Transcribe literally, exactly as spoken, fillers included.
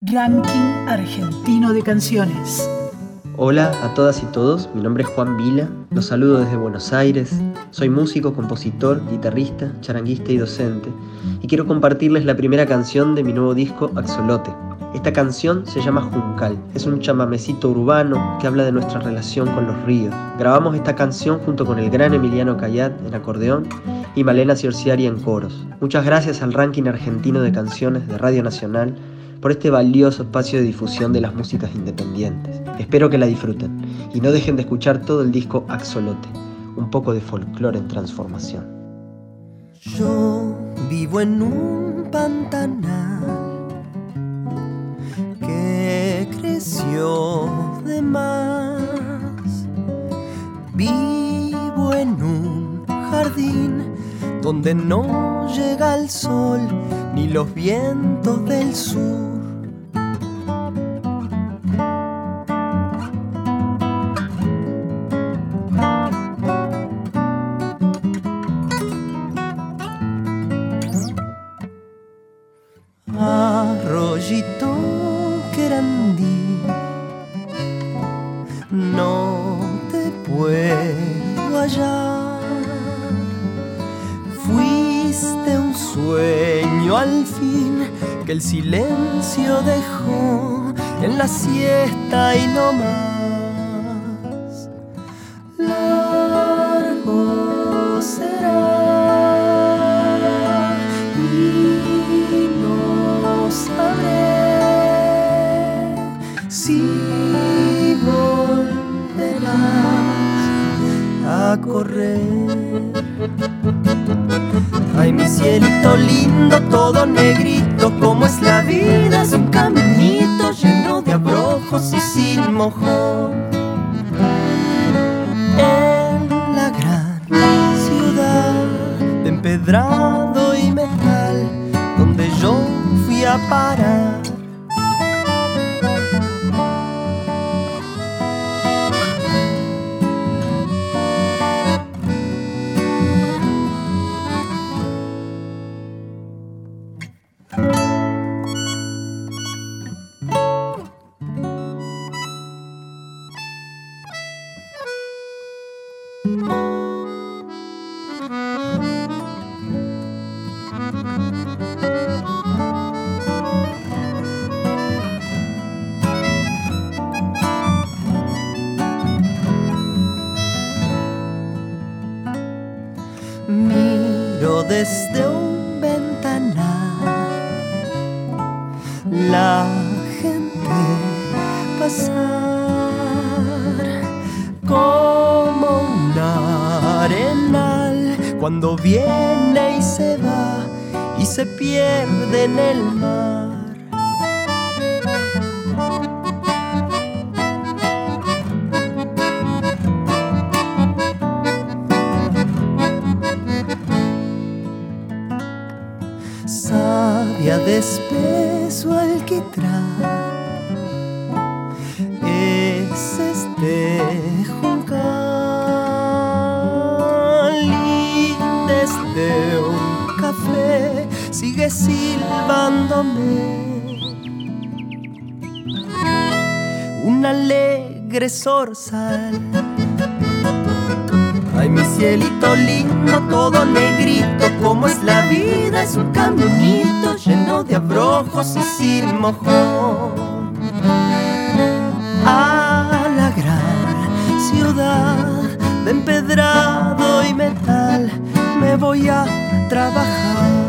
Ranking argentino de canciones. Hola a todas y todos, mi nombre es Juan Vila, los saludo desde Buenos Aires, soy músico, compositor, guitarrista, charanguista y docente, y quiero compartirles la primera canción de mi nuevo disco Axolote. Esta canción se llama Juncal, es un chamamecito urbano que habla de nuestra relación con los ríos. Grabamos esta canción junto con el gran Emiliano Cayat en acordeón y Malena Ciorciari en coros. Muchas gracias al Ranking argentino de canciones de Radio Nacional por este valioso espacio de difusión de las músicas independientes. Espero que la disfruten y no dejen de escuchar todo el disco Axolote, un poco de folclore en transformación. Yo vivo en un pantanal que creció de más. Vivo en un jardín donde no llega el sol ni los vientos del sur. Arroyito Querandí, no te puedo hallar. Fuiste un sueño al fin que el silencio dejó en la siesta y no más. Largo será y no sabré si volverás a correr. Ay, mi cielito lindo, todo negrito, como es la vida, es un caminito lleno de abrojos y sin mojón. En la gran ciudad de empedrado y metal, donde yo fui a parar. Miro desde un ventanal la gente pasar como un arenal cuando viene y se va y se pierde en el mar. Savia de espeso alquitrán es este juncal, y desde un café sigue silbándome un alegre zorzal. Ay, mi cielito lindo, todo negrito, como es la vida, es un caminito lleno de abrojos y sin mojón. A la gran ciudad de empedrado y metal me voy a trabajar.